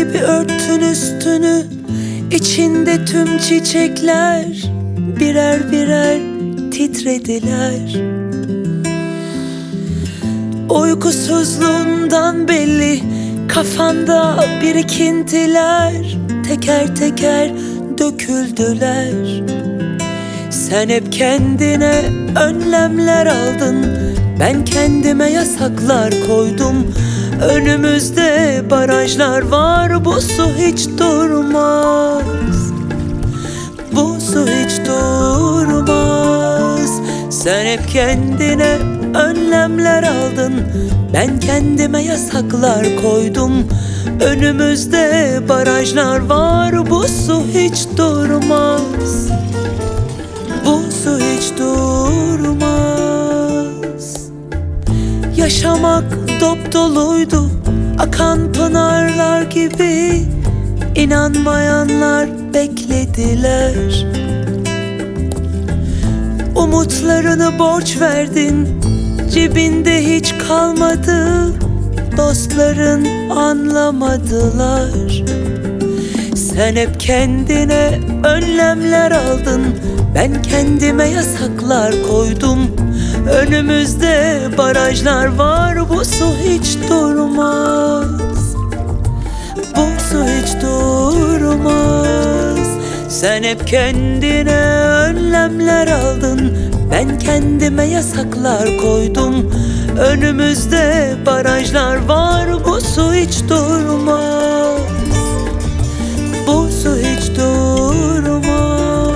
gibi örttün üstünü, içinde tüm çiçekler birer birer titrediler. Uykusuzluğundan belli kafanda birikintiler teker teker döküldüler. Sen hep kendine önlemler aldın, ben kendime yasaklar koydum. Önümüzde barajlar var, bu su hiç durmaz. Bu su hiç durmaz. Sen hep kendine önlemler aldın, ben kendime yasaklar koydum. Önümüzde barajlar var, bu su hiç durmaz. Bu su hiç durmaz. Yaşamak dop doluydu, akan pınarlar gibi. İnanmayanlar beklediler. Umutlarını borç verdin, cebinde hiç kalmadı. Dostların anlamadılar. Sen hep kendine önlemler aldın, ben kendime yasaklar koydum. Önümüzde barajlar var, bu su hiç durmaz. Bu su hiç durmaz. Sen hep kendine önlemler aldın, ben kendime yasaklar koydum. Önümüzde barajlar var, bu su hiç durmaz. Bu su hiç durmaz.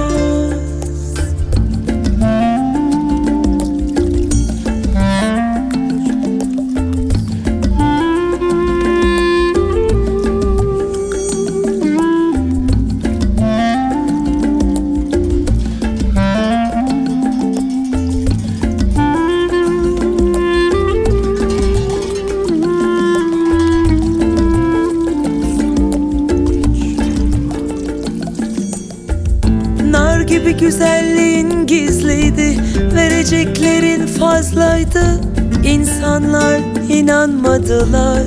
Gibi güzelliğin gizliydi, vereceklerin fazlaydı. İnsanlar inanmadılar.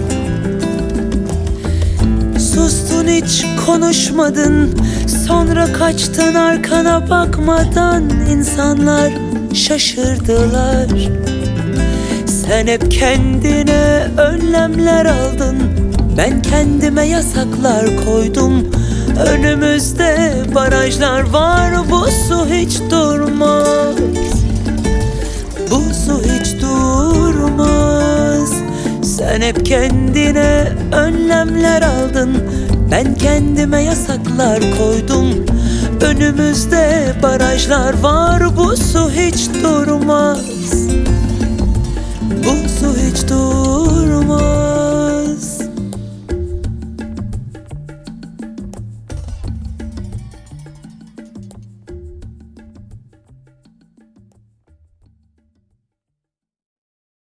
Sustun, hiç konuşmadın, sonra kaçtın arkana bakmadan. İnsanlar şaşırdılar. Sen hep kendine önlemler aldın, ben kendime yasaklar koydum. Önümüzde barajlar var, bu su hiç durmaz. Bu su hiç durmaz. Sen hep kendine önlemler aldın, ben kendime yasaklar koydum. Önümüzde barajlar var, bu su hiç durmaz. Bu su hiç durmaz.